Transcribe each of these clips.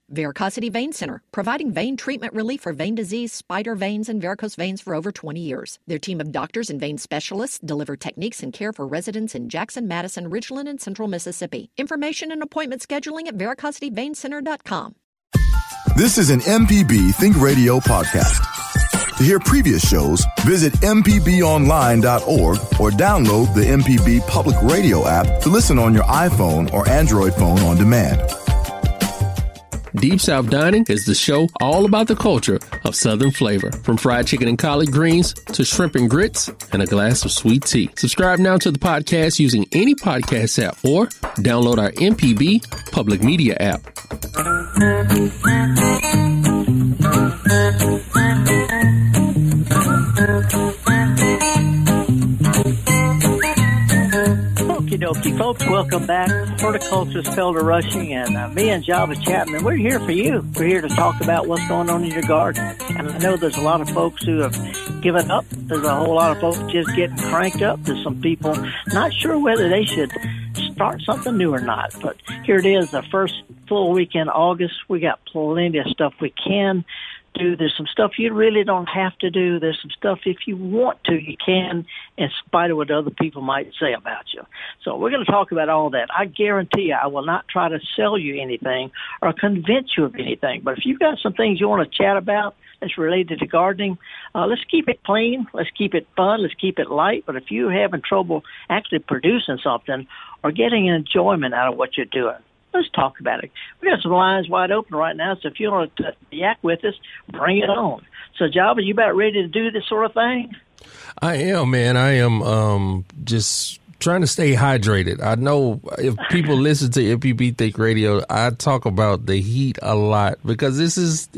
Varicosity Vein Center, providing vein treatment relief for vein disease, spider veins, and varicose veins for over 20 years. Their team of doctors and vein specialists deliver techniques and care for residents in Jackson, Madison, Ridgeland, and Central Mississippi. Information and appointment scheduling at varicosityweincenter.com. This is an MPB Think Radio podcast. To hear previous shows, visit mpbonline.org or download the MPB Public Radio app to listen on your iPhone or Android phone on demand. Deep South Dining is the show all about the culture of Southern flavor, from fried chicken and collard greens to shrimp and grits and a glass of sweet tea. Subscribe now to the podcast using any podcast app or download our MPB Public Media app. Okie dokie, folks, welcome back. Horticulturist Felder Rushing and me and Java Chapman. We're here for you. We're here to talk about what's going on in your garden. And I know there's a lot of folks who have given up. There's a whole lot of folks just getting cranked up. There's some people not sure whether they should start something new or not. But here it is, the first full week in August. We got plenty of stuff we can do. There's some stuff you really don't have to do. There's some stuff if you want to, you can, in spite of what other people might say about you. So we're going to talk about all that. I guarantee you I will not try to sell you anything or convince you of anything. But if you've got some things you want to chat about that's related to gardening, let's keep it clean. Let's keep it fun. Let's keep it light. But if you're having trouble actually producing something or getting enjoyment out of what you're doing, let's talk about it. We got some lines wide open right now, so if you want to yak with us, bring it on. So, Java, you about ready to do this sort of thing? I am, man. I am just trying to stay hydrated. I know if people listen to MPB Think Radio, I talk about the heat a lot because this is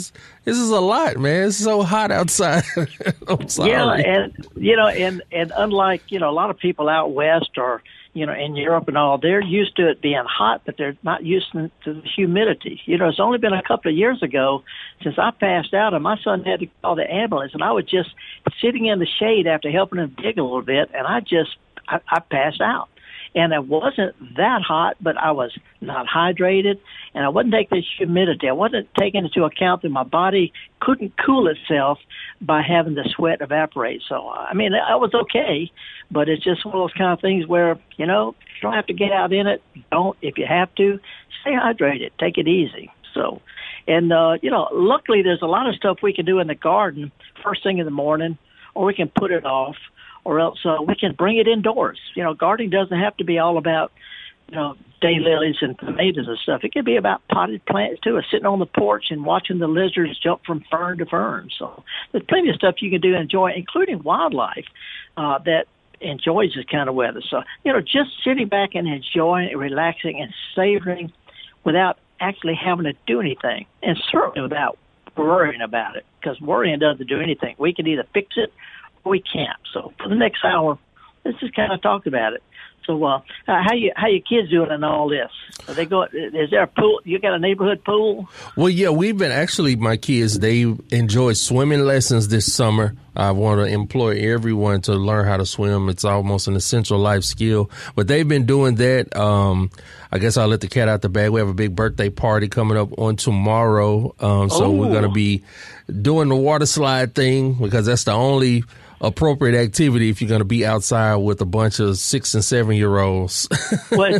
a lot, man. It's so hot outside. I'm sorry. Yeah, and unlike a lot of people out west or in Europe and all, they're used to it being hot, but they're not used to the humidity. It's only been a couple of years ago since I passed out, and my son had to call the ambulance, and I was just sitting in the shade after helping him dig a little bit, and I passed out. And it wasn't that hot, but I was not hydrated, and I wasn't taking the humidity. I wasn't taking into account that my body couldn't cool itself by having the sweat evaporate. So, I was okay, but it's just one of those kind of things where, you don't have to get out in it. Don't. If you have to, stay hydrated. Take it easy. So, and, luckily there's a lot of stuff we can do in the garden first thing in the morning, or we can put it off, or else we can bring it indoors. Gardening doesn't have to be all about, daylilies and tomatoes and stuff. It can be about potted plants, too, sitting on the porch and watching the lizards jump from fern to fern. So there's plenty of stuff you can do and enjoy, including wildlife that enjoys this kind of weather. So, just sitting back and enjoying and relaxing and savoring without actually having to do anything, and certainly without worrying about it, because worrying doesn't do anything. We can either fix it or we can't. So for the next hour, let's just kind of talk about it. So how your kids doing in all this? Are they go? Is there a pool? You got a neighborhood pool? Well, yeah, we've been actually, my kids, they enjoy swimming lessons this summer. I want to employ everyone to learn how to swim. It's almost an essential life skill. But they've been doing that. I guess I'll let the cat out the bag. We have a big birthday party coming up on tomorrow. So we're going to be doing the water slide thing because that's the only appropriate activity if you're going to be outside with a bunch of 6 and 7 year olds. Well,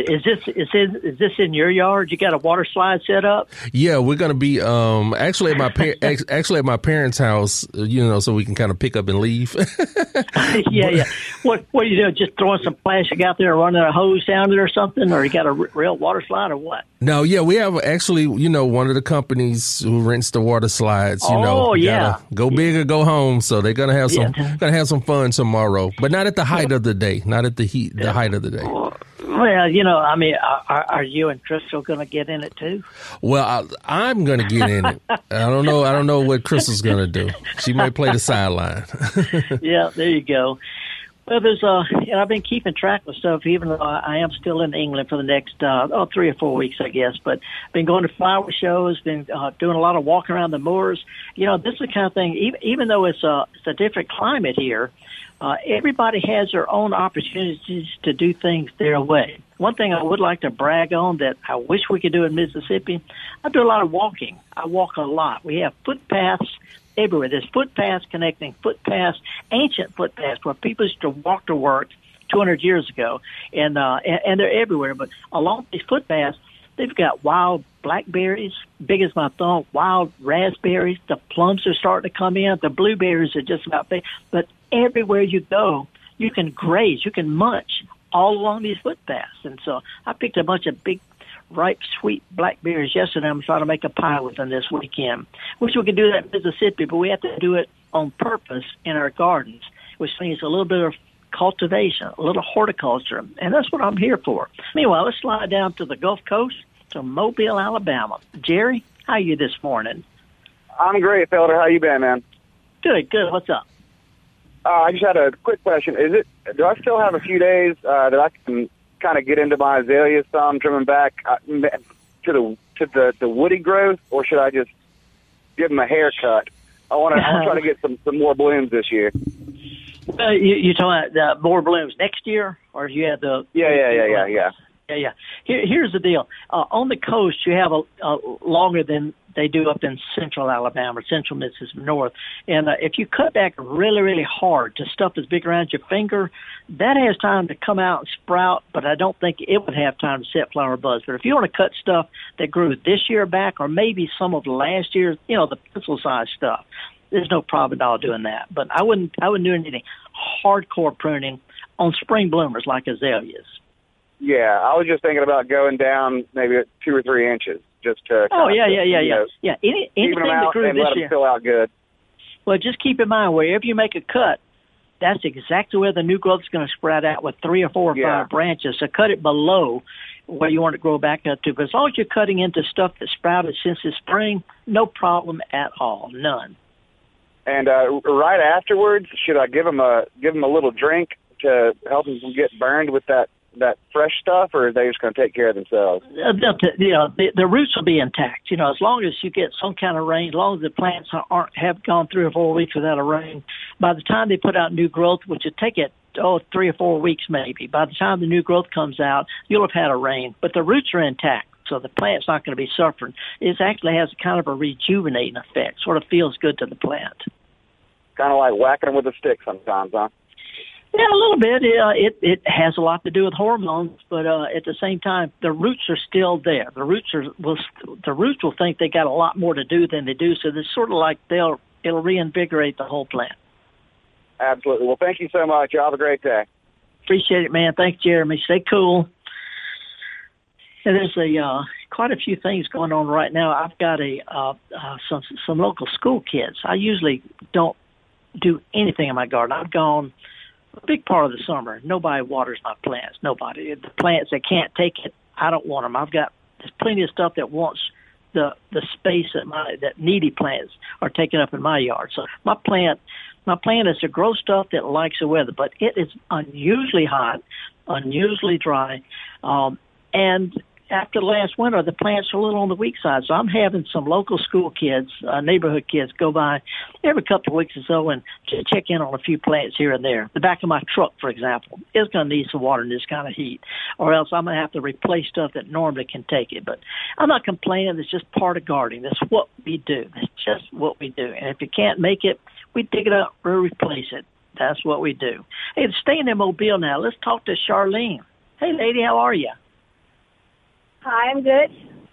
is this in your yard? You got a water slide set up? Yeah, we're going to be actually at my parents' house, so we can kind of pick up and leave. Yeah. What are you doing? Just throwing some plastic out there, running a hose down it or something, or you got a real water slide or what? No, yeah, we have actually, one of the companies who rents the water slides. Go big or go home. So they're gonna have some fun tomorrow, but not at the height of the day, not at the height of the day. Well, are you and Crystal going to get in it too? Well, I'm going to get in it. I don't know what Crystal's going to do. She may play the sideline. Yeah, there you go. Well, there's I've been keeping track of stuff, even though I am still in England for the next 3 or 4 weeks, I guess. But been going to flower shows, been doing a lot of walking around the moors. This is the kind of thing. Even though it's a different climate here, everybody has their own opportunities to do things their way. one thing I would like to brag on that I wish we could do in Mississippi, I do a lot of walking. I walk a lot. We have footpaths everywhere. There's footpaths connecting footpaths, ancient footpaths where people used to walk to work 200 years ago, and they're everywhere. But along these footpaths, they've got wild blackberries, big as my thumb, wild raspberries. The plums are starting to come in. The blueberries are just about big. But everywhere you go, you can graze, you can munch all along these footpaths. And so I picked a bunch of big, ripe, sweet blackberries yesterday. I'm trying to make a pie with them this weekend. Wish we could do that in Mississippi, but we have to do it on purpose in our gardens, which means a little bit of cultivation, a little horticulture, and that's what I'm here for. Meanwhile, let's slide down to the Gulf Coast, to Mobile, Alabama. Jerry, how are you this morning? I'm great, Felder. How you been, man? Good. What's up? I just had a quick question. Do I still have a few days that I can kind of get into my azaleas some, trim them back to the woody growth, or should I just give them a haircut? I want to try to get some more blooms this year. You talking about more blooms next year, or you have the Yeah. Here's the deal. On the coast, you have a longer than they do up in central Alabama, central Mississippi, north. And if you cut back really, really hard to stuff that's big around your finger, that has time to come out and sprout, but I don't think it would have time to set flower buds. But if you want to cut stuff that grew this year back, or maybe some of last year's, the pencil-sized stuff, there's no problem at all doing that. But I wouldn't do anything hardcore pruning on spring bloomers like azaleas. Yeah, I was just thinking about going down maybe 2 or 3 inches just to. Yeah. Anything that grew and this let year, them fill out good. Well, just keep in mind wherever you make a cut, that's exactly where the new growth is going to sprout out with 3 or 4 or 5 branches. So cut it below where you want to grow back up to. But as long as you're cutting into stuff that sprouted since the spring, no problem at all, none. And right afterwards, should I give them a little drink to help them get burned with that fresh stuff, or are they just going to take care of themselves? The roots will be intact. As long as you get some kind of rain, as long as the plants have gone 3 or 4 weeks without a rain, by the time they put out new growth, which would take it 3 or 4 weeks maybe, by the time the new growth comes out, you'll have had a rain. But the roots are intact, so the plant's not going to be suffering. It actually has kind of a rejuvenating effect, sort of feels good to the plant. Kind of like whacking them with a stick sometimes, huh? Yeah, a little bit. It has a lot to do with hormones, but at the same time, the roots are still there. The roots will think they got a lot more to do than they do. So it's sort of like it'll reinvigorate the whole plant. Absolutely. Well, thank you so much. You have a great day. Appreciate it, man. Thanks, Jeremy. Stay cool. And there's quite a few things going on right now. I've got some local school kids. I usually don't do anything in my garden. I've gone a big part of the summer. Nobody waters my plants. Nobody. The plants that can't take it, I don't want them. There's plenty of stuff that wants the space that needy plants are taking up in my yard. So my plan is to grow stuff that likes the weather, but it is unusually hot, unusually dry, and after last winter, the plants are a little on the weak side. So I'm having some local school kids, neighborhood kids, go by every couple of weeks or so and check in on a few plants here and there. The back of my truck, for example, is going to need some water in this kind of heat, or else I'm going to have to replace stuff that normally can take it. But I'm not complaining. It's just part of gardening. That's what we do. That's just what we do. And if you can't make it, we dig it up or replace it. That's what we do. Hey, staying in Mobile now, let's talk to Charlene. Hey, lady, how are you? Hi, I'm good.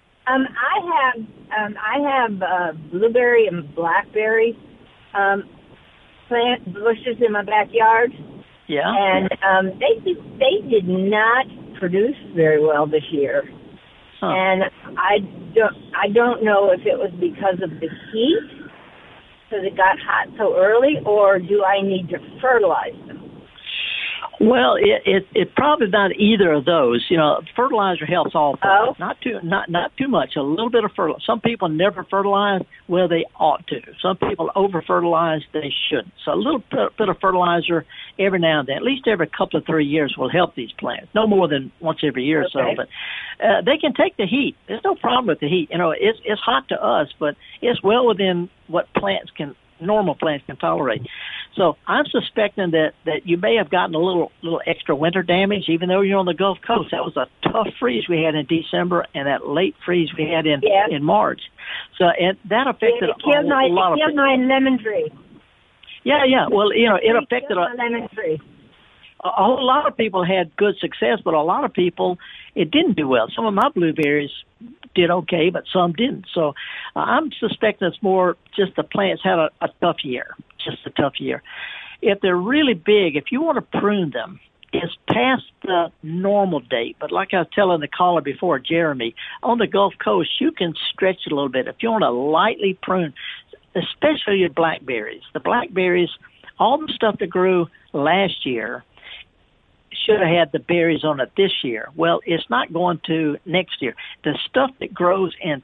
I have blueberry and blackberry plant bushes in my backyard. Yeah. And they did not produce very well this year. Huh. And I don't know if it was because of the heat, because it got hot so early, or do I need to fertilize them? Well, it probably not either of those. Fertilizer helps all plants. Not too much. A little bit of fertilizer. Some people never fertilize. Well, they ought to. Some people over fertilize. They shouldn't. So a little bit of fertilizer every now and then, at least every couple of 3 years, will help these plants. No more than once every year or so. But they can take the heat. There's no problem with the heat. It's hot to us, but it's well within what normal plants can tolerate. So I'm suspecting that you may have gotten a little extra winter damage, even though you're on the Gulf Coast. That was a tough freeze we had in December, and that late freeze we had in March. So and that affected it killed my lemon tree. Yeah. Well, it affected my lemon tree. A whole lot of people had good success, but a lot of people, it didn't do well. Some of my blueberries did okay, but some didn't. So I'm suspecting it's more just the plants had a tough year, just a tough year. If they're really big, if you want to prune them, it's past the normal date. But like I was telling the caller before, Jeremy, on the Gulf Coast, you can stretch it a little bit. If you want to lightly prune, especially your blackberries. The blackberries, all the stuff that grew last year, should have had the berries on it this year. Well, it's not going to next year. The stuff that grows in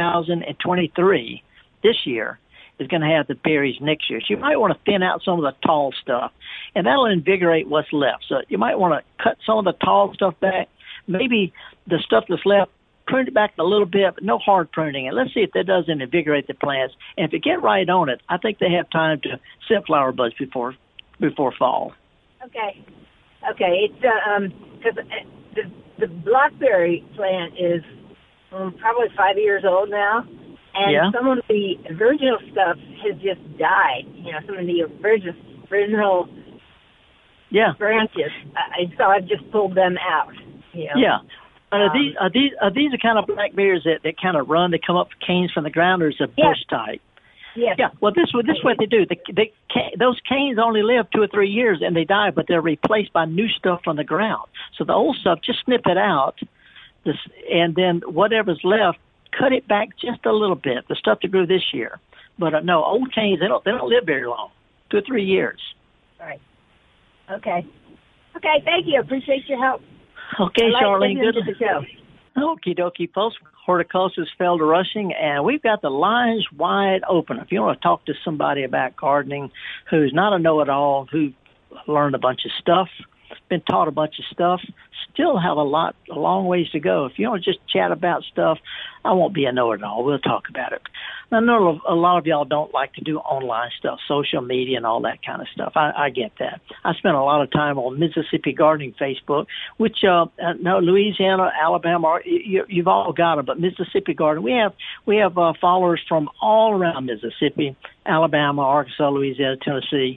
2023, this year, is going to have the berries next year. So you might want to thin out some of the tall stuff, and that'll invigorate what's left. So you might want to cut some of the tall stuff back. Maybe the stuff that's left, prune it back a little bit, but no hard pruning. And let's see if that doesn't invigorate the plants. And if you get right on it, I think they have time to set flower buds before fall. Okay. It's because the blackberry plant is probably 5 years old now, and some of the original stuff has just died. Some of the original branches. So I've just pulled them out. Yeah. Are these the kind of blackberries that kind of run? They come up canes from the ground, or is it bush type? Yes. Yeah. Well, this is what they do. Those canes only live 2 or 3 years and they die, but they're replaced by new stuff from the ground. So the old stuff, just snip it out, and then whatever's left, cut it back just a little bit. The stuff that grew this year, but no, old canes they don't live very long, 2 or 3 years. All right. Okay. Thank you. Appreciate your help. Okay, Charlene. Good to the show. Okie dokie, folks. Horticulturist Felder Rushing, and we've got the lines wide open. If you want to talk to somebody about gardening who's not a know-it-all, who learned a bunch of stuff, been taught a bunch of stuff, still have a long ways to go. If you want to just chat about stuff, I won't be a know-it-all. We'll talk about it. I know a lot of y'all don't like to do online stuff, social media and all that kind of stuff. I get that. I spent a lot of time on Mississippi Gardening Facebook, which, Louisiana, Alabama, you've all got them, but Mississippi Gardening, we have followers from all around Mississippi, Alabama, Arkansas, Louisiana, Tennessee,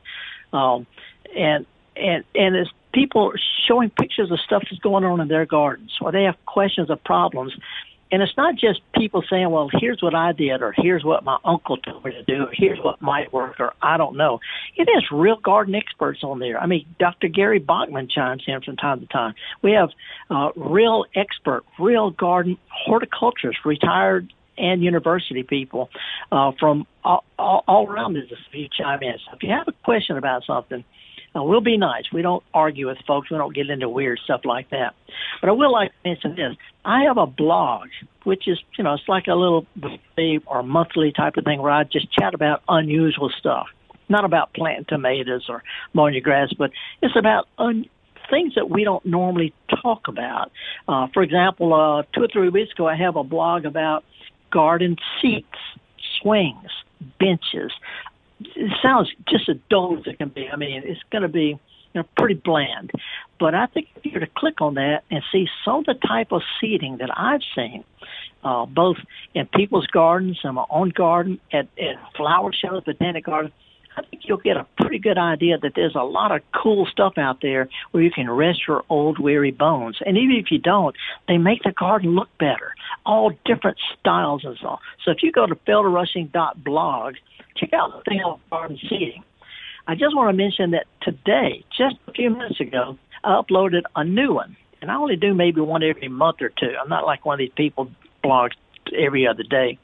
and it's people showing pictures of stuff that's going on in their gardens, or they have questions or problems. And it's not just people saying, well, here's what I did, or here's what my uncle told me to do, or here's what might work, or I don't know. It is real garden experts on there. I mean, Dr. Gary Bachman chimes in from time to time. We have real expert, real garden horticulturists, retired and university people from all around Mississippi chime in. So if you have a question about something, we'll be nice. We don't argue with folks. We don't get into weird stuff like that. But I will like to mention this. I have a blog, which is, it's like a little weekly or monthly type of thing where I just chat about unusual stuff. Not about planting tomatoes or mowing your grass, but it's about things that we don't normally talk about. For example, 2 or 3 weeks ago, I have a blog about garden seats, swings, benches. It sounds just as dull as it can be. I mean, it's going to be pretty bland. But I think if you were to click on that and see some of the type of seating that I've seen, both in people's gardens, in my own garden, at flower shows, botanic gardens, I think you'll get a pretty good idea that there's a lot of cool stuff out there where you can rest your old weary bones. And even if you don't, they make the garden look better, all different styles and so on. So if you go to felderrushing.blog, check out the thing on garden seating. I just want to mention that today, just a few minutes ago, I uploaded a new one. And I only do maybe one every month or two. I'm not like one of these people blogs every other day.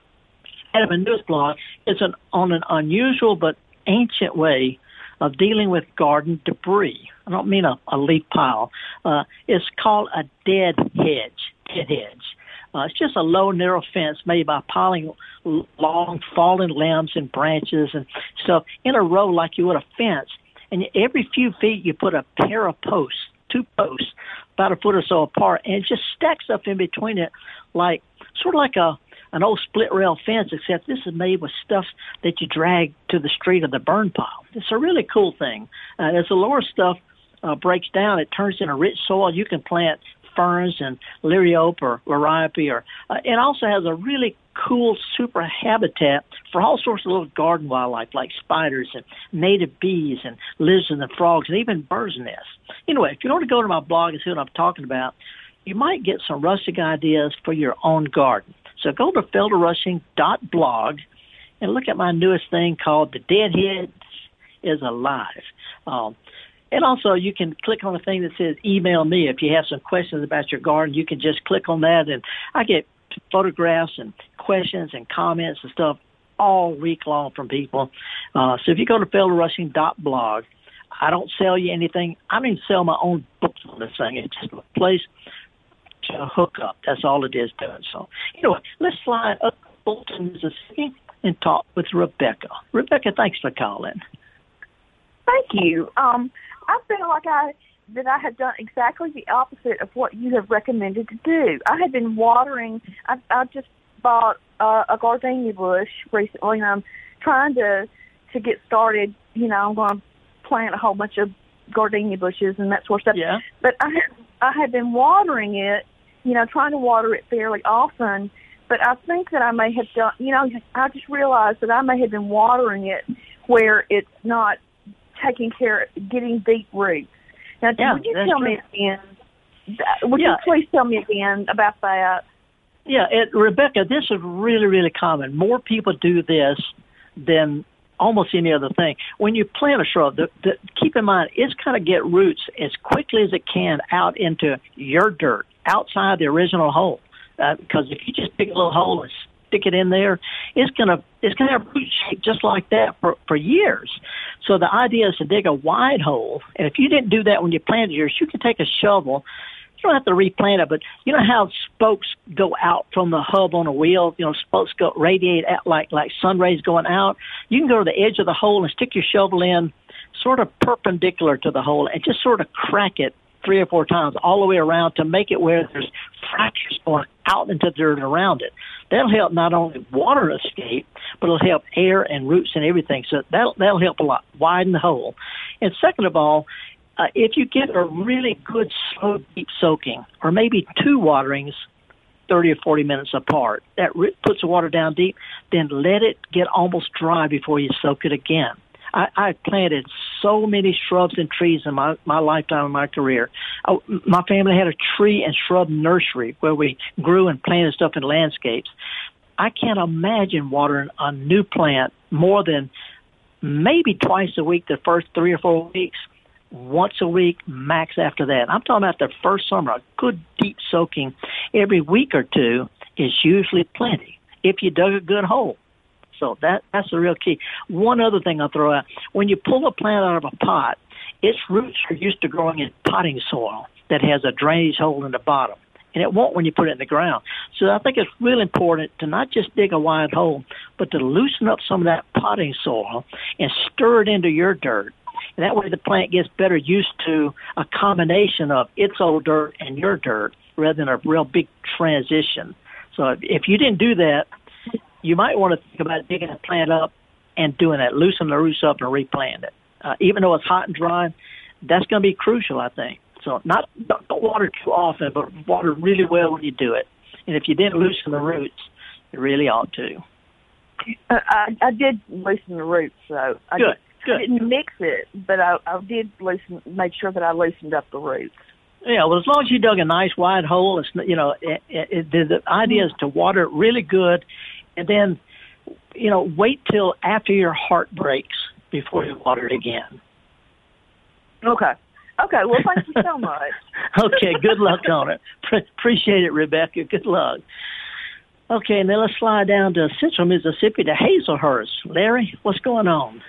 I have a news blog. It's on an unusual but ancient way of dealing with garden debris. I don't mean a leaf pile. It's called a dead hedge. It's just a low, narrow fence made by piling long, fallen limbs and branches and stuff in a row like you would a fence. And every few feet you put a pair of posts, 2 posts, about a foot or so apart, and it just stacks up in between it like sort of like a an old split rail fence, except this is made with stuff that you drag to the street of the burn pile. It's a really cool thing. As the lower stuff breaks down, it turns into rich soil. You can plant ferns and liriope or liriope, or it also has a really cool super habitat for all sorts of little garden wildlife like spiders and native bees and lizards and frogs and even birds' nests. Anyway, if you want to go to my blog and see what I'm talking about, you might get some rustic ideas for your own garden. So go to felderrushing.blog and look at my newest thing called The Deadhead is Alive. And also, you can click on a thing that says email me. If you have some questions about your garden, you can just click on that, and I get photographs and questions and comments and stuff all week long from people. So if you go to felderrushing.blog, I don't sell you anything. I don't even sell my own books on this thing. It's just a place to hook up. That's all it is doing. So anyway, let's slide up to Fulton, Mississippi, and talk with Rebecca. Rebecca, thanks for calling. Thank you. I feel like I had done exactly the opposite of what you have recommended to do. I had been watering. I just bought a gardenia bush recently, and I'm trying to get started. You know, I'm going to plant a whole bunch of gardenia bushes and that sort of stuff. Yeah. But I had been watering it, you know, trying to water it fairly often. But I think that I may have done, you know, I just realized that I may have been watering it where it's not taking care of getting deep roots. Now, would you tell me again? Would you please tell me again about that? Yeah, Rebecca, this is really, really common. More people do this than almost any other thing. When you plant a shrub, keep in mind, it's going to get roots as quickly as it can out into your dirt, outside the original hole. Because if you just pick a little hole and stick it in there, it's gonna have root shape just like that for years. So the idea is to dig a wide hole, and if you didn't do that when you planted yours, you can take a shovel. You don't have to replant it, but you know how spokes go out from the hub on a wheel? You know, spokes go radiate out like sun rays going out. You can go to the edge of the hole and stick your shovel in sort of perpendicular to the hole and just sort of crack it 3 or 4 times all the way around to make it where there's fractures going out into the dirt around it. That'll help not only water escape, but it'll help air and roots and everything. So that'll help a lot, widen the hole. And second of all, if you get a really good slow deep soaking, or maybe 2 waterings 30 or 40 minutes apart, that puts the water down deep, then let it get almost dry before you soak it again. I planted so many shrubs and trees in my lifetime of my career. My family had a tree and shrub nursery where we grew and planted stuff in landscapes. I can't imagine watering a new plant more than maybe twice a week the first 3 or 4 weeks, once a week max after that. I'm talking about the first summer. A good deep soaking every week or 2 is usually plenty if you dug a good hole. So that's the real key. One other thing I'll throw out, when you pull a plant out of a pot, its roots are used to growing in potting soil that has a drainage hole in the bottom, and it won't when you put it in the ground. So I think it's really important to not just dig a wide hole, but to loosen up some of that potting soil and stir it into your dirt. And that way the plant gets better used to a combination of its old dirt and your dirt rather than a real big transition. So if you didn't do that, you might want to think about digging a plant up and doing that, loosen the roots up and replant it. Even though it's hot and dry, that's going to be crucial, I think. So don't water too often, but water really well when you do it. And if you didn't loosen the roots, you really ought to. I did loosen the roots, so Good. I didn't mix it, but I did make sure that I loosened up the roots. Yeah, well, as long as you dug a nice wide hole, it's, you know, the idea is to water it really good, and then, you know, wait till after your heart breaks before you water it again. Okay. Well, thank you so much. Okay, good luck on it. Appreciate it, Rebecca. Good luck. Okay, and then let's slide down to Central Mississippi to Hazelhurst. Larry, what's going on?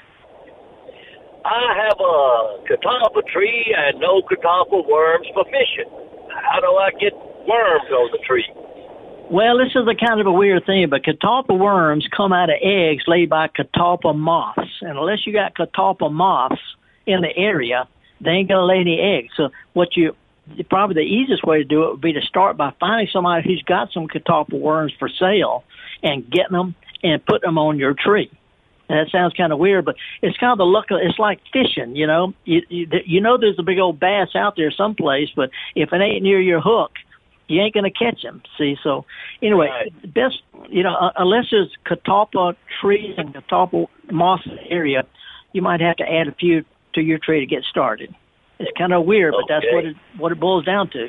I have a catawba tree and no catawba worms for fishing. How do I get worms on the tree? Well, this is a kind of a weird thing, but catawba worms come out of eggs laid by catawba moths. And unless you got catawba moths in the area, they ain't going to lay any eggs. So what you probably the easiest way to do it would be to start by finding somebody who's got some catalpa worms for sale and getting them and putting them on your tree. And that sounds kind of weird, but it's kind of the luck. It's like fishing, you know. You know there's a big old bass out there someplace, but if it ain't near your hook, you ain't going to catch him. See, so anyway, right. Best, you know, unless there's catalpa trees and catalpa moss in the area, you might have to add a few to your tree to get started. It's kind of weird, but that's what it boils down to.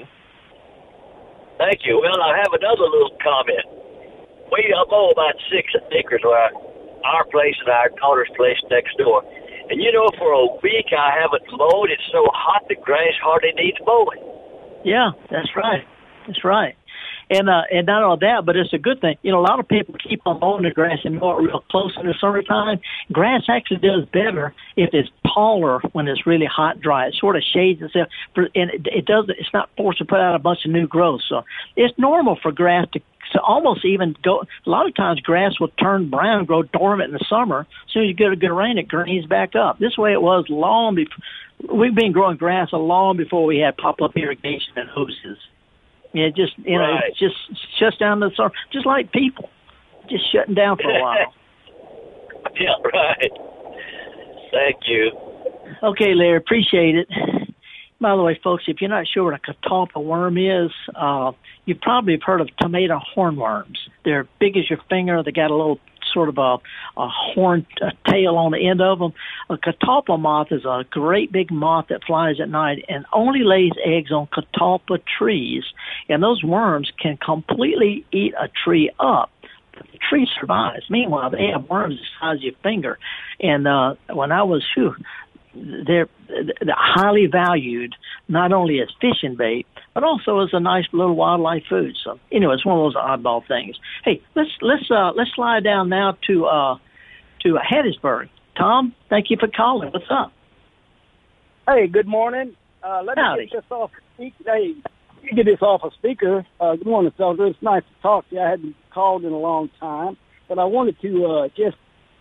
Thank you. Well, I have another little comment. We mow about 6 acres where our place and our daughter's place next door. And, you know, for a week I haven't mowed. It's so hot the grass hardly needs mowing. Yeah, that's right. That's right. And not only that, but it's a good thing. You know, a lot of people keep on mowing the grass and mow it real close in the summertime. Grass actually does better if it's taller when it's really hot and dry. It sort of shades itself, and it's not forced to put out a bunch of new growth. So it's normal for grass to almost even go. A lot of times grass will turn brown, grow dormant in the summer. As soon as you get a good rain, it greens back up. This way it was long before. We've been growing grass long before we had pop-up irrigation and hoses. Yeah, just, you know, it just shuts down the summer, just like people, just shutting down for a while. Yeah, right. Thank you. Okay, Larry, appreciate it. By the way, folks, if you're not sure what a catalpa worm is, you probably have heard of tomato hornworms. They're big as your finger. They got a little sort of a horn tail on the end of them. A catalpa moth is a great big moth that flies at night and only lays eggs on catalpa trees. And those worms can completely eat a tree up. The tree survives. Meanwhile, they have worms the size of your finger. And when I was, they're highly valued, not only as fishing bait, but also as a nice little wildlife food. So anyway, it's one of those oddball things. Hey, let's slide down now to Hattiesburg. Tom, thank you for calling. What's up? Hey, good morning. Let me get this off. Hey, get this off a speaker. Good morning, Felder. It's nice to talk to you. I hadn't called in a long time, but I wanted to just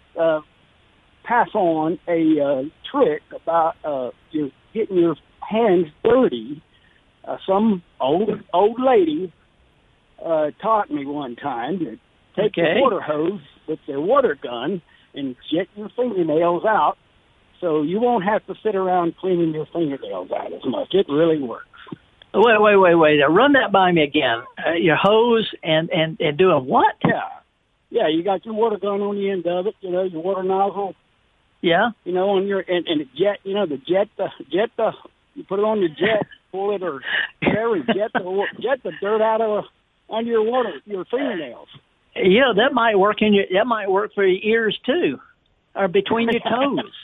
pass on a trick about you getting your hands dirty. Some old lady taught me one time to take a water hose with their water gun and jet your fingernails out, so you won't have to sit around cleaning your fingernails out as much. It really works. Wait. Run that by me again. Your hose and doing what? Yeah. You got your water gun on the end of it. You know, your water nozzle. Yeah. You know, on your and the jet. You know, the jet. You put it on your jet, pull it or whatever, jet the dirt out of under your fingernails. Yeah, that might work that might work for your ears too, or between your toes.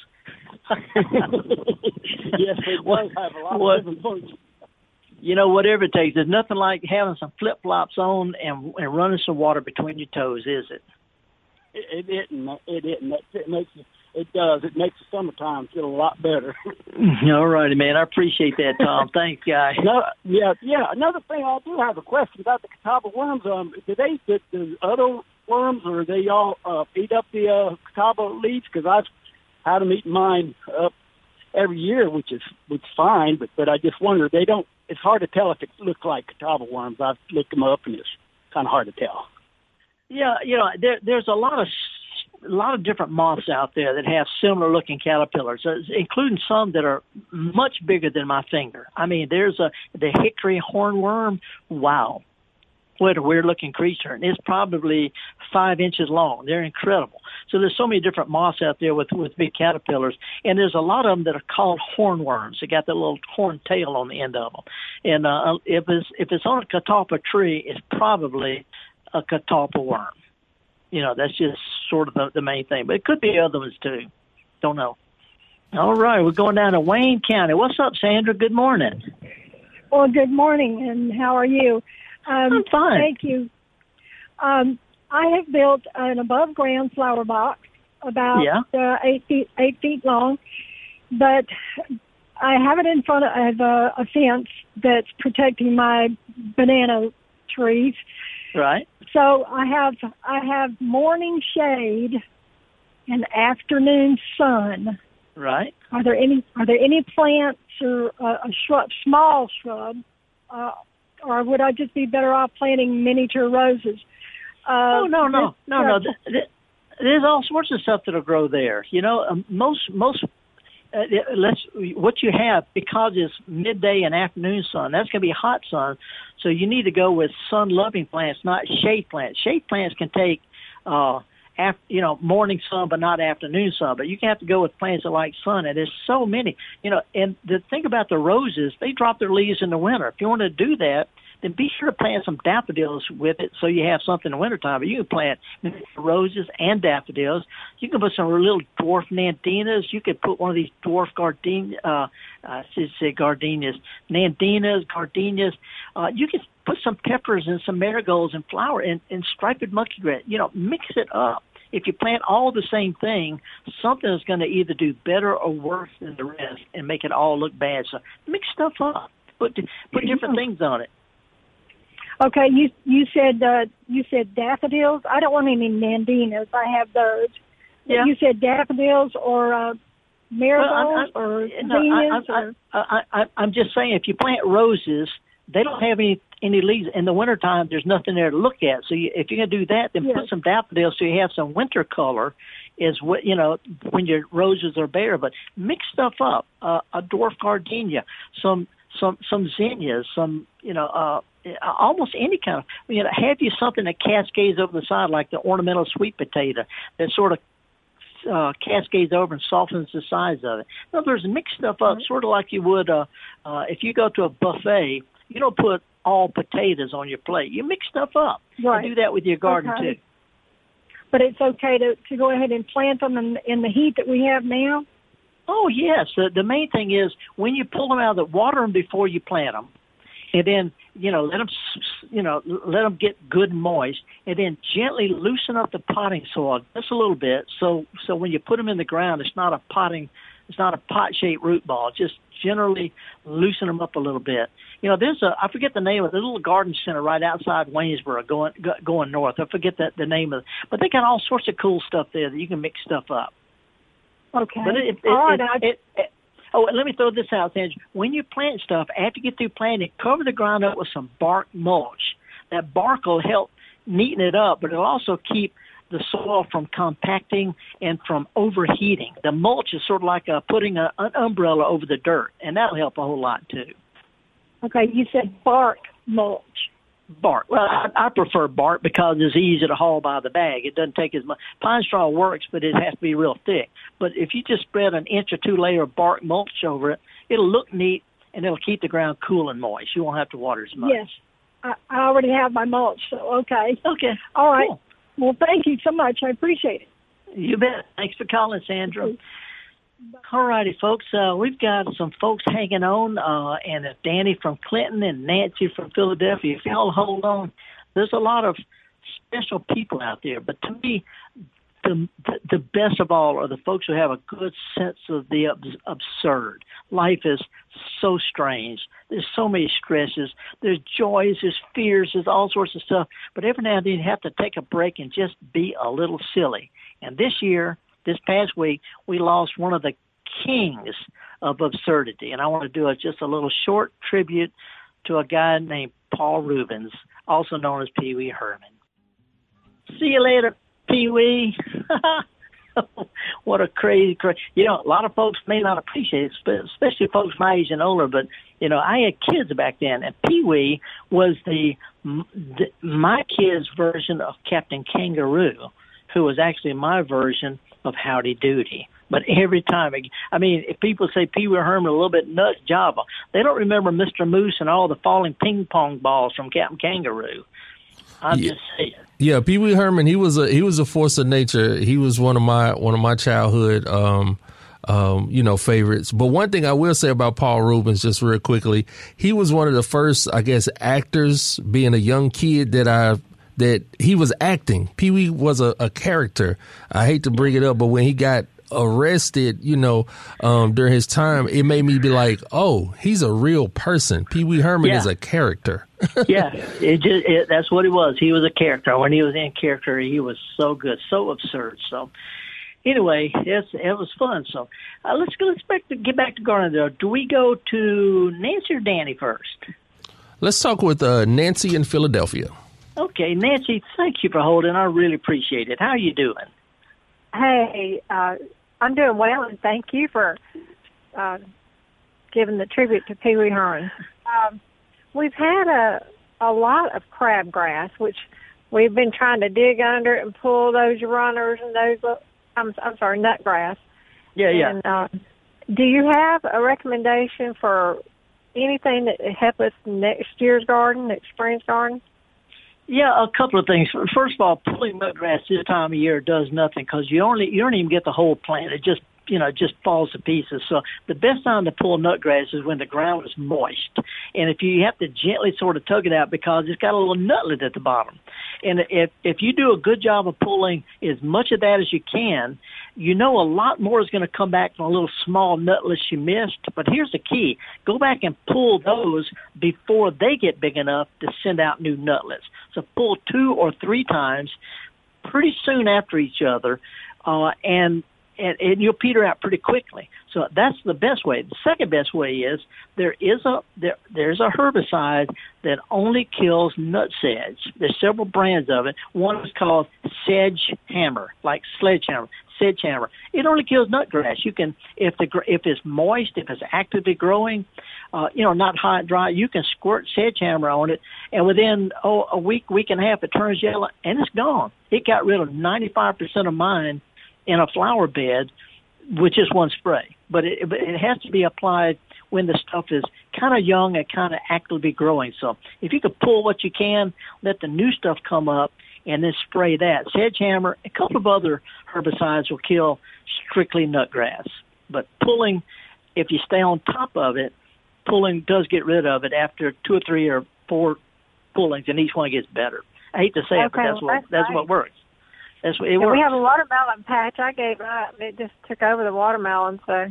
Yes, it does have a lot of different functions. You know, whatever it takes. There's nothing like having some flip-flops on and running some water between your toes, is it? It isn't. It does. It makes the summertime feel a lot better. All righty, man. I appreciate that, Tom. Thanks, guy. Yeah. Another thing, I do have a question about the catalpa worms. Do the other worms, or they all eat up the catalpa leaves? Because I've had them eat mine up every year, which is fine. But I just wonder, they don't. It's hard to tell if it looks like catalpa worms. I've looked them up, and it's kind of hard to tell. Yeah, you know, there's a lot of different moths out there that have similar looking caterpillars, including some that are much bigger than my finger. I mean, there's the hickory hornworm. Wow. What a weird looking creature. And it's probably 5 inches long. They're incredible. So there's so many different moths out there with big caterpillars. And there's a lot of them that are called hornworms. They got that little horn tail on the end of them. And if it's on a catalpa tree, it's probably a catalpa worm. You know, that's just sort of the main thing. But it could be other ones, too. Don't know. All right, we're going down to Wayne County. What's up, Sandra? Good morning. Well, good morning, and how are you? I'm fine. Thank you. I have built an above-ground flower box about 8 feet long, but I have it in front of a fence that's protecting my banana trees. Right. So I have morning shade and afternoon sun. Right. Are there any plants or a small shrub, or would I just be better off planting miniature roses? No. There's all sorts of stuff that'll grow there. What you have, because it's midday and afternoon sun, that's going to be hot sun. So you need to go with sun-loving plants, not shade plants. Shade plants can take, morning sun, but not afternoon sun. But you have to go with plants that like sun, and there's so many. And the thing about the roses, they drop their leaves in the winter. If you want to do that, then be sure to plant some daffodils with it so you have something in the wintertime. But you can plant roses and daffodils. You can put some little dwarf nandinas. You could put one of these dwarf gardenias, nandinas, gardenias. You can put some peppers and some marigolds and flower and striped monkey grass. Mix it up. If you plant all the same thing, something is going to either do better or worse than the rest and make it all look bad. So mix stuff up. Put different things on it. Okay, you said daffodils. I don't want any nandinas. I have those. Yeah. You said daffodils or marigolds or zinnias. I'm just saying, if you plant roses, they don't have any leaves. In the wintertime, there's nothing there to look at. So if you're going to do that, then put some daffodils so you have some winter color. Is what when your roses are bare. But mix stuff up. A dwarf gardenia, some zinnias, almost any kind of, have you something that cascades over the side, like the ornamental sweet potato that sort of cascades over and softens the size of it. In other words, mix stuff up, sort of like you would if you go to a buffet. You don't put all potatoes on your plate. You mix stuff up. Right. You do that with your garden too. But it's okay to go ahead and plant them in the heat that we have now? Oh, yes. The main thing is when you pull them out of the water them before you plant them, and then, let them get good and moist, and then gently loosen up the potting soil just a little bit. So when you put them in the ground, it's not a pot-shaped root ball. Just generally loosen them up a little bit. There's I forget the name of the little garden center right outside Waynesboro going north. I forget the name of it. But they got all sorts of cool stuff there that you can mix stuff up. Okay. But let me throw this out, Sandra. When you plant stuff, after you get through planting, cover the ground up with some bark mulch. That bark will help neaten it up, but it'll also keep the soil from compacting and from overheating. The mulch is sort of like putting an umbrella over the dirt, and that'll help a whole lot too. Okay, you said bark mulch. Bark. Well, I prefer bark because it's easy to haul by the bag. It doesn't take as much. Pine straw works, but it has to be real thick. But if you just spread an inch or two layer of bark mulch over it, it'll look neat, and it'll keep the ground cool and moist. You won't have to water as much. Yes. I already have my mulch, so okay. Okay. All right. Cool. Well, thank you so much. I appreciate it. You bet. Thanks for calling, Sandra. All righty, folks. We've got some folks hanging on, and it's Danny from Clinton and Nancy from Philadelphia. If y'all hold on, there's a lot of special people out there. But to me, the best of all are the folks who have a good sense of the absurd. Life is so strange. There's so many stresses. There's joys, there's fears, there's all sorts of stuff. But every now and then you have to take a break and just be a little silly. And this past week, we lost one of the kings of absurdity. And I want to do just a little short tribute to a guy named Paul Reubens, also known as Pee Wee Herman. See you later, Pee Wee. What a crazy. A lot of folks may not appreciate it, especially folks my age and older, but, I had kids back then, and Pee Wee was my kid's version of Captain Kangaroo, who was actually my version of Howdy Doody. But every time, if people say Pee Wee Herman a little bit nuts job, they don't remember Mr. Moose and all the falling ping pong balls from Captain Kangaroo. I'm just saying. Yeah, Pee Wee Herman, he was a force of nature. He was one of my childhood favorites. But one thing I will say about Paul Reubens, just real quickly, he was one of the first, I guess, actors, being a young kid that he was acting. Pee Wee was a character. I hate to bring it up, but when he got arrested, during his time, it made me be like, oh, he's a real person. Pee Wee Herman is a character. Yeah, that's what he was. He was a character. When he was in character, he was so good, so absurd. So anyway, it was fun. So let's get back to gardening. Though. Do we go to Nancy or Danny first? Let's talk with Nancy in Philadelphia. Okay, Nancy, thank you for holding. I really appreciate it. How are you doing? Hey, I'm doing well, and thank you for giving the tribute to Pee Wee Herman. We've had a lot of crabgrass, which we've been trying to dig under it and pull those runners and those, I'm sorry, nutgrass. Yeah. And, do you have a recommendation for anything that help us next year's garden, next spring's garden? Yeah, a couple of things. First of all, pulling nutgrass this time of year does nothing because you don't even get the whole plant. It just falls to pieces. So the best time to pull nutgrass is when the ground is moist. And if you have to gently sort of tug it out because it's got a little nutlet at the bottom. And if you do a good job of pulling as much of that as you can, you know a lot more is going to come back from a little small nutlets you missed. But here's the key. Go back and pull those before they get big enough to send out new nutlets. So pull 2 or 3 times pretty soon after each other, and you'll peter out pretty quickly. So that's the best way. The second best way is there's a herbicide that only kills nut sedge. There's several brands of it. One is called Sedge Hammer, like sledgehammer. Sedge Hammer. It only kills nutgrass. You can, if it's moist, if it's actively growing, not hot and dry, you can squirt Sedge Hammer on it, and within a week and a half, it turns yellow, and it's gone. It got rid of 95% of mine in a flower bed with just one spray. But it has to be applied when the stuff is kind of young and kind of actively growing. So if you could pull what you can, let the new stuff come up, and then spray that. Sedge Hammer, a couple of other herbicides will kill strictly nutgrass. But pulling, if you stay on top of it, pulling does get rid of it after 2 or 3 or 4 pullings, and each one gets better. I hate to say it, but that's what works. That's what it works. We have a watermelon patch. I gave up. It just took over the watermelon, so.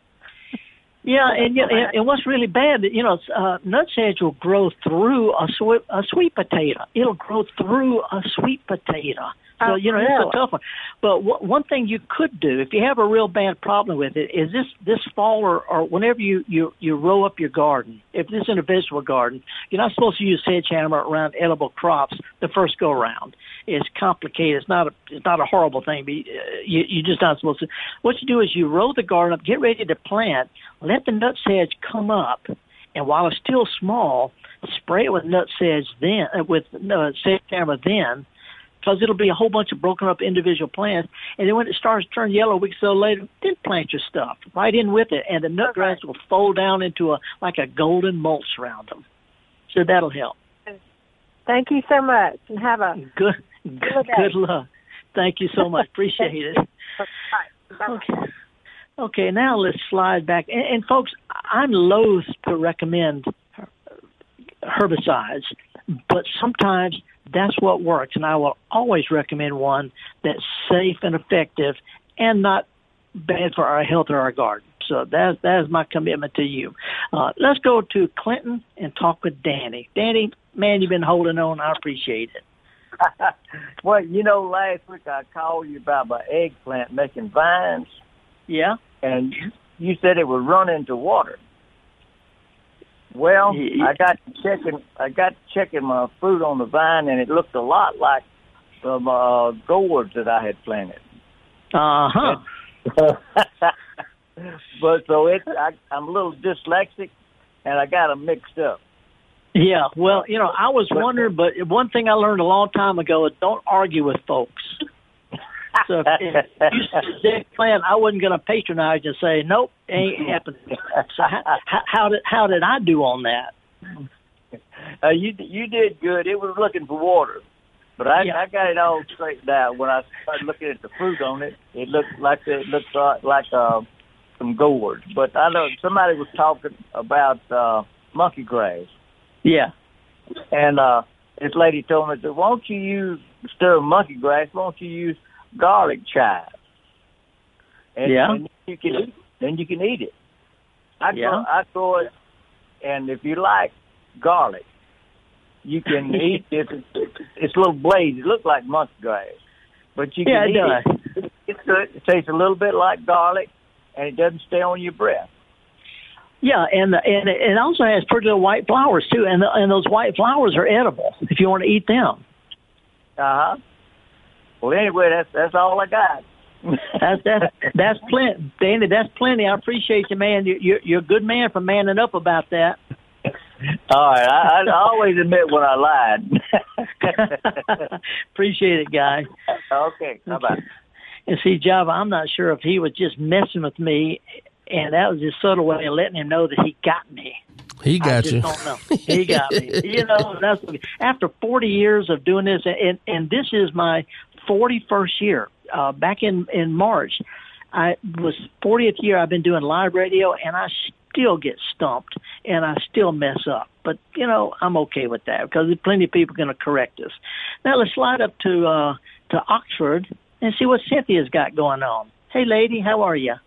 Yeah, and what's really bad, nut sedge will grow through a sweet potato. It'll grow through a sweet potato. So, it's a tough one. But one thing you could do, if you have a real bad problem with it, is this fall or whenever you row up your garden, if this is in a vegetable garden, you're not supposed to use sedge hammer around edible crops the first go around. It's complicated. It's not a horrible thing, but you're just not supposed to. What you do is you row the garden up, get ready to plant, let the nut sedge come up, and while it's still small, spray it with nut sedge then, with sedge hammer then, because it'll be a whole bunch of broken up individual plants. And then when it starts to turn yellow a week or so later, then plant your stuff right in with it. And the nutgrass will fold down into like a golden mulch around them. So that'll help. Thank you so much. And have a good luck. Thank you so much. Appreciate it. Okay, now let's slide back. And folks, I'm loath to recommend herbicides, but sometimes that's what works, and I will always recommend one that's safe and effective and not bad for our health or our garden. So that is my commitment to you. Let's go to Clinton and talk with Danny. Danny, man, you've been holding on. I appreciate it. Well, last week I called you about my eggplant making vines. Yeah. And you said it would run into water. Well, I got checking my fruit on the vine, and it looked a lot like some gourds that I had planted. Uh-huh. But so I'm a little dyslexic, and I got them mixed up. Yeah, well, I was wondering, but one thing I learned a long time ago is don't argue with folks. So if you said eggplant, I wasn't going to patronize you and say, nope, ain't happening. So how did I do on that? You did good. It was looking for water. But I got it all straightened out. When I started looking at the fruit on it, it looked like some gourds. But I know somebody was talking about monkey grass. Yeah. And this lady told me, won't you instead of monkey grass, won't you use garlic chives? And you can eat it. I grow it, and if you like garlic, you can eat it. It's little blades. It looks like monkey grass, but you can eat it. good. It tastes a little bit like garlic, and it doesn't stay on your breath. Yeah, and it also has pretty little white flowers too, and those white flowers are edible if you want to eat them. Well, anyway, that's all I got. That's plenty, Danny. That's plenty. I appreciate you, man. You're a good man for manning up about that. All right, I always admit when I lied. Appreciate it, guy. Okay, bye-bye. And see, Java, I'm not sure if he was just messing with me, and that was his subtle way of letting him know that he got me. He got you. I just don't know. He got me. That's after 40 years of doing this, and this is my 41st year. Back in March, I was 40th year. I've been doing live radio, and I still get stumped, and I still mess up. But I'm okay with that because there's plenty of people going to correct us. Now let's slide up to Oxford and see what Cynthia's got going on. Hey, lady, how are you?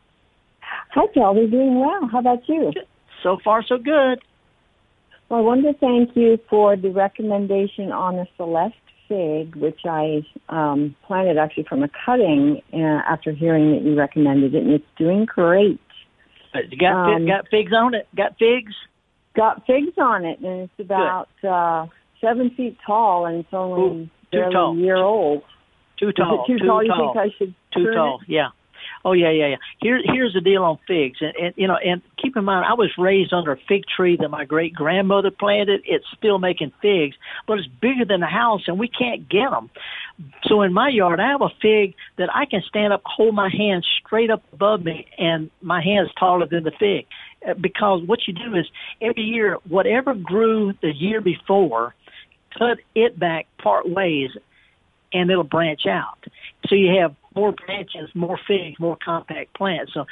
Hi, Charlie. Doing well. How about you? So far, so good. Well, I wanted to thank you for the recommendation on the Celeste fig, which I planted actually from a cutting after hearing that you recommended it, and it's doing great. You got figs on it? Got figs? Got figs on it, and it's about 7 feet tall, and it's only barely a year old. Too tall. Is it too tall? You think I should Too tall, yeah. Oh, yeah. Here's the deal on figs. And keep in mind, I was raised under a fig tree that my great-grandmother planted. It's still making figs, but it's bigger than the house, and we can't get them. So in my yard, I have a fig that I can stand up, hold my hand straight up above me, and my hand's taller than the fig. Because what you do is every year, whatever grew the year before, cut it back part ways, and it'll branch out. So you have more branches, more figs, more compact plants. So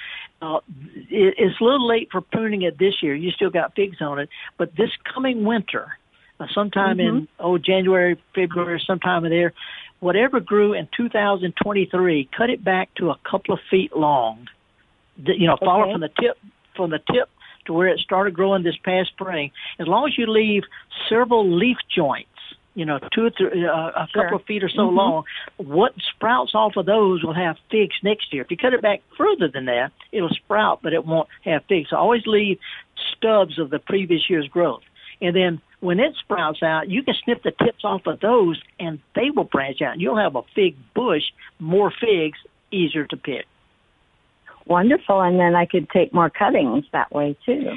it's a little late for pruning it this year. You still got figs on it. But this coming winter, sometime in January, February, sometime in there, whatever grew in 2023, cut it back to a couple of feet long. Follow from the tip to where it started growing this past spring. As long as you leave several leaf joints, 2 or 3, a couple of feet or so long, what sprouts off of those will have figs next year. If you cut it back further than that, it'll sprout, but it won't have figs. So always leave stubs of the previous year's growth. And then when it sprouts out, you can snip the tips off of those, and they will branch out. And you'll have a fig bush, more figs, easier to pick. Wonderful. And then I could take more cuttings that way, too.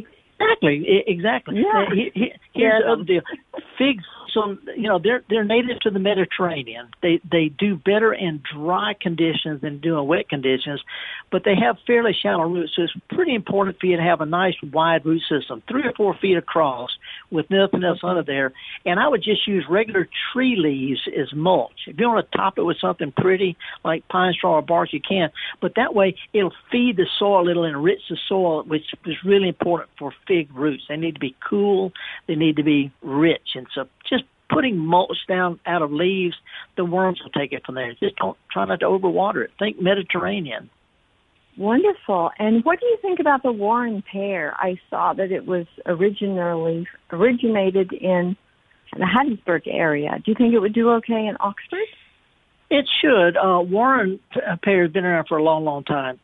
Exactly. Yeah. Here's the other deal. Figs, they're native to the Mediterranean. They do better in dry conditions than do in wet conditions, but they have fairly shallow roots, so it's pretty important for you to have a nice wide root system, 3 or 4 feet across with nothing else under there. And I would just use regular tree leaves as mulch. If you want to top it with something pretty like pine straw or bark, you can, but that way it'll feed the soil, it'll enrich the soil, which is really important for fig roots. They need to be cool, they need to be rich, and so just putting mulch down out of leaves, the worms will take it from there. Just try not to overwater it. Think Mediterranean. Wonderful. And what do you think about the Warren pear? I saw that it was originated in the Hattiesburg area. Do you think it would do okay in Oxford? It should. Warren pear has been around for a long, long time.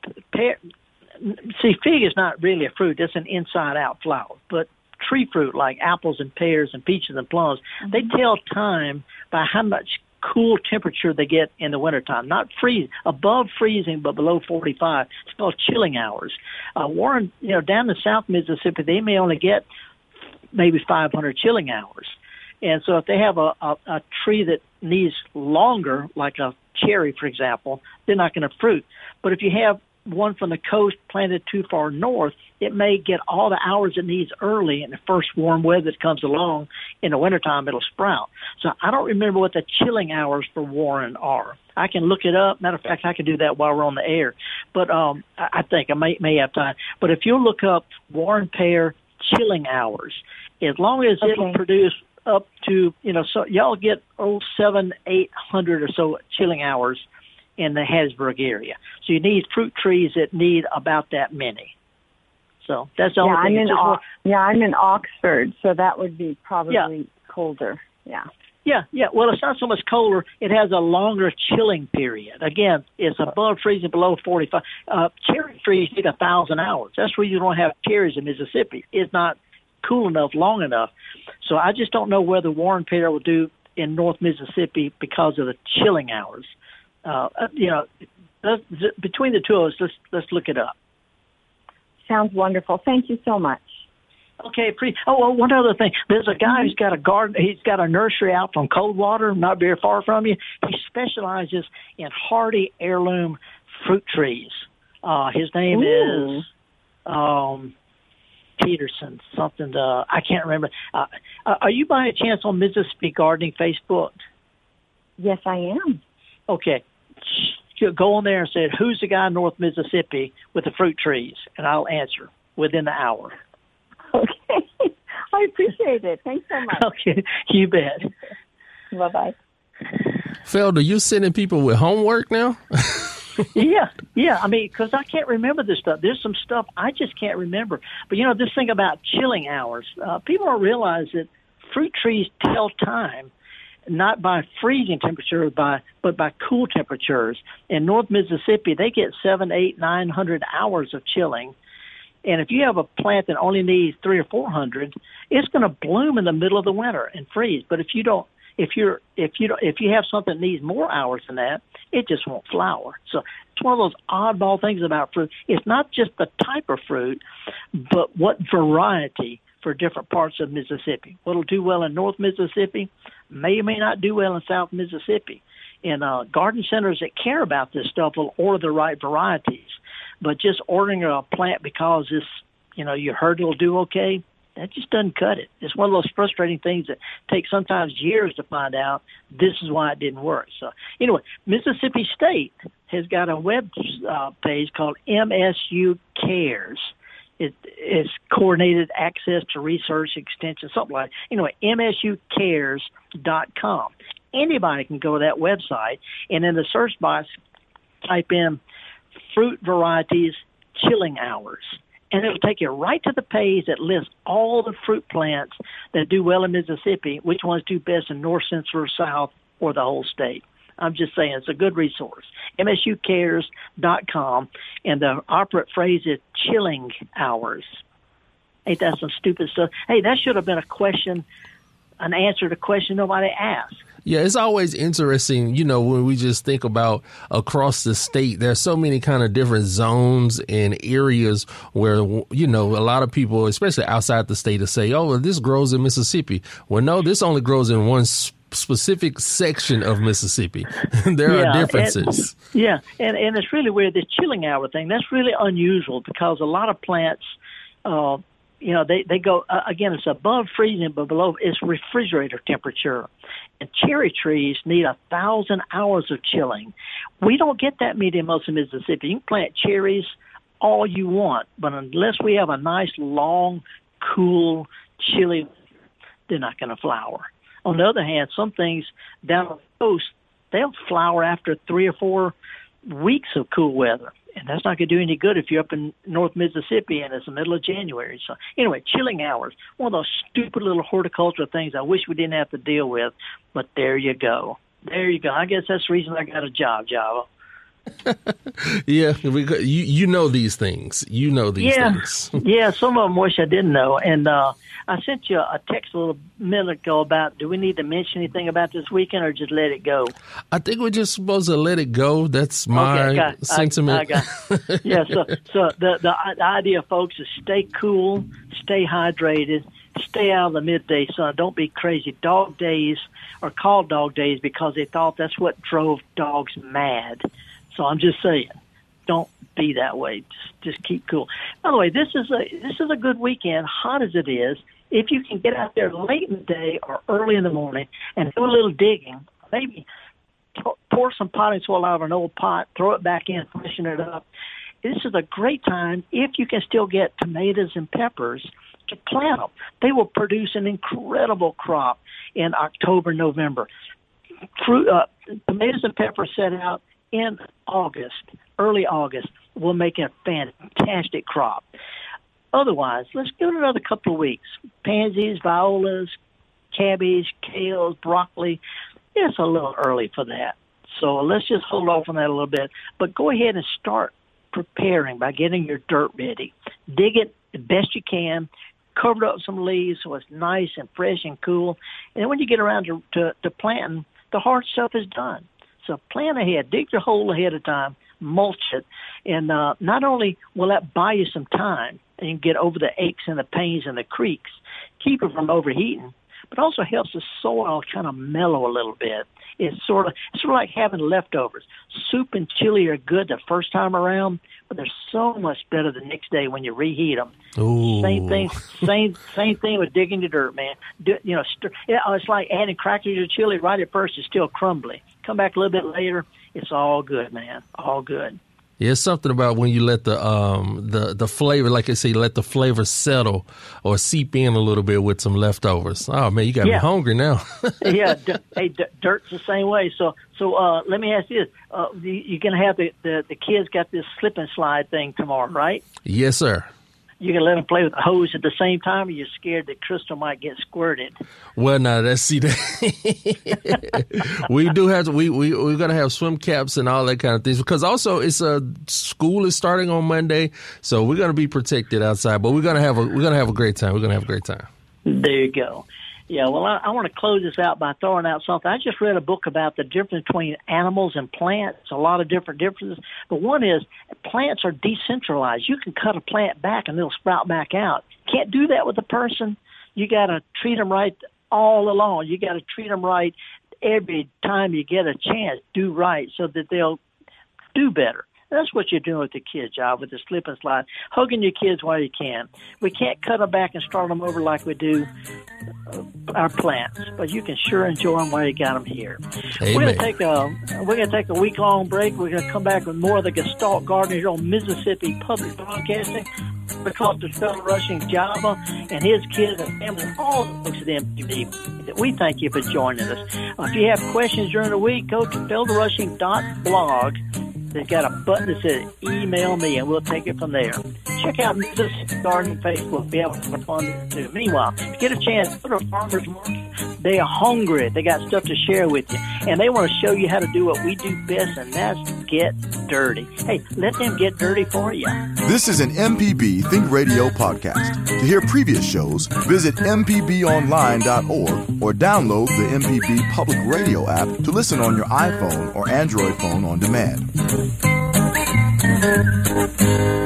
Fig is not really a fruit. It's an inside-out flower. But tree fruit like apples and pears and peaches and plums, they tell time by how much cool temperature they get in the wintertime. Not above freezing, but below 45. It's called chilling hours. Warren, down in South Mississippi, they may only get maybe 500 chilling hours. And so if they have a tree that needs longer, like a cherry, for example, they're not going to fruit. But if you have one from the coast planted too far north, it may get all the hours it needs early, and the first warm weather that comes along in the wintertime, it'll sprout. So I don't remember what the chilling hours for Warren are. I can look it up. Matter of fact, I can do that while we're on the air. But I think I may have time. But if you'll look up Warren pear chilling hours, as long as it'll produce up to, so y'all get 700-800 or so chilling hours in the Hattiesburg area. So you need fruit trees that need about that many. So that's the only thing. I'm in Oxford, so that would be probably colder. Yeah. Yeah. Well, it's not so much colder. It has a longer chilling period. Again, it's above freezing, below 45. Cherry trees need 1,000 hours. That's where you don't have cherries in Mississippi. It's not cool enough, long enough. So I just don't know whether Warren Pear will do in North Mississippi because of the chilling hours. Between the two of us, let's look it up. Sounds wonderful. Thank you so much. Okay. One other thing. There's a guy who's got a garden. He's got a nursery out from Coldwater, not very far from you. He specializes in hardy heirloom fruit trees. His name is Peterson, something. I can't remember. Are you by a chance on Mississippi Gardening Facebook? Yes, I am. Okay. Go on there and say, who's the guy in North Mississippi with the fruit trees? And I'll answer within the hour. Okay. I appreciate it. Thanks so much. Okay. You bet. Bye-bye. Felder, you sending people with homework now? Yeah. I mean, because I can't remember this stuff. There's some stuff I just can't remember. But, this thing about chilling hours, people don't realize that fruit trees tell time, not by freezing temperature, but by cool temperatures. In North Mississippi, they get 700, 800, 900 hours of chilling. And if you have a plant that only needs 300 or 400, it's going to bloom in the middle of the winter and freeze. But if you have something that needs more hours than that, it just won't flower. So it's one of those oddball things about fruit. It's not just the type of fruit, but what variety for different parts of Mississippi. What'll do well in North Mississippi may or may not do well in South Mississippi. And garden centers that care about this stuff will order the right varieties. But just ordering a plant because it's, you heard it'll do okay, that just doesn't cut it. It's one of those frustrating things that takes sometimes years to find out this is why it didn't work. So anyway, Mississippi State has got a web page called MSU Cares. It's Coordinated Access to Research Extension, something like that. Anyway, MSUcares.com. Anybody can go to that website, and in the search box, type in fruit varieties chilling hours. And it'll take you right to the page that lists all the fruit plants that do well in Mississippi, which ones do best in North, Central, or South, or the whole state. I'm just saying it's a good resource. MSUcares.com, and the operant phrase is chilling hours. Ain't that some stupid stuff? Hey, that should have been an answer to a question nobody asked. Yeah, it's always interesting, when we just think about across the state, there's so many kind of different zones and areas where, a lot of people, especially outside the state, will say, oh, well, this grows in Mississippi. Well, no, this only grows in one specific section of Mississippi. There are differences. And it's really weird, this chilling hour thing. That's really unusual because a lot of plants, they go, again, it's above freezing, but below it's refrigerator temperature. And cherry trees need 1,000 hours of chilling. We don't get that many in most of Mississippi. You can plant cherries all you want, but unless we have a nice, long, cool, chilly, they're not going to flower. On the other hand, some things down the coast, they'll flower after 3 or 4 weeks of cool weather. And that's not going to do any good if you're up in North Mississippi and it's the middle of January. So anyway, chilling hours, one of those stupid little horticultural things I wish we didn't have to deal with, but there you go. There you go. I guess that's the reason I got a job, Java. Yeah, you know these things. You know these things. Yeah, some of them wish I didn't know. And I sent you a text a little minute ago about, do we need to mention anything about this weekend or just let it go? I think we're just supposed to let it go. That's my sentiment. Yeah, so the idea, folks, is stay cool, stay hydrated, stay out of the midday sun. Don't be crazy. Dog days are called dog days because they thought that's what drove dogs mad. So I'm just saying, don't be that way. Just keep cool. By the way, this is a good weekend, hot as it is. If you can get out there late in the day or early in the morning and do a little digging, maybe pour some potting soil out of an old pot, throw it back in, freshen it up. This is a great time, if you can still get tomatoes and peppers, to plant them. They will produce an incredible crop in October, November. Tomatoes and peppers set out in August, early August, will make a fantastic crop. Otherwise, let's give it another couple of weeks. Pansies, violas, cabbage, kale, broccoli. It's a little early for that. So let's just hold off on that a little bit. But go ahead and start preparing by getting your dirt ready. Dig it the best you can. Cover it up with some leaves so it's nice and fresh and cool. And then when you get around to planting, the hard stuff is done. So plan ahead. Dig your hole ahead of time. Mulch it. And not only will that buy you some time and get over the aches and the pains and the creaks, keep it from overheating, but also helps the soil kind of mellow a little bit. It's sort of like having leftovers. Soup and chili are good the first time around, but they're so much better the next day when you reheat them. Ooh. Same thing with digging the dirt, man. It's like adding crackers to chili. Right at first, it's still crumbly. Come back a little bit later, it's all good, man. All good. Yeah, it's something about when you let the flavor, like I say, let the flavor settle or seep in a little bit with some leftovers. Oh man, you got me hungry now. Yeah, dirt's the same way. So let me ask you this: you're gonna have the kids got this slip and slide thing tomorrow, right? Yes, sir. You can let them play with the hose at the same time, or you're scared that Crystal might get squirted? Well, now let's see that. We do have to. We're gonna have swim caps and all that kind of things because also school is starting on Monday, so we're gonna be protected outside. But we're gonna have a great time. We're gonna have a great time. There you go. Yeah, well, I want to close this out by throwing out something. I just read a book about the difference between animals and plants, a lot of different differences. But one is plants are decentralized. You can cut a plant back and it'll sprout back out. Can't do that with a person. You got to treat them right all along. You got to treat them right every time you get a chance. Do right so that they'll do better. That's what you're doing with the kids, job, with the slip and slide. Hugging your kids while you can. We can't cut them back and start them over like we do our plants, but you can sure enjoy them while you got them here. Amen. We're gonna take a week-long break. We're gonna come back with more of the Gestalt Gardener here on Mississippi Public Broadcasting. Because of Felder Rushing Java and his kids and family and all the folks at MPB. We thank you for joining us. If you have questions during the week, go to felderrushing.blog. They've got a button that says email me, and we'll take it from there. Check out Mississippi Garden Facebook. We have some fun too. Meanwhile, if you get a chance, go to farmers market. They are hungry. They got stuff to share with you, and they want to show you how to do what we do best, and that's get dirty. Hey, let them get dirty for you. This is an MPB Think Radio podcast. To hear previous shows, visit mpbonline.org or download the MPB Public Radio app to listen on your iPhone or Android phone on demand.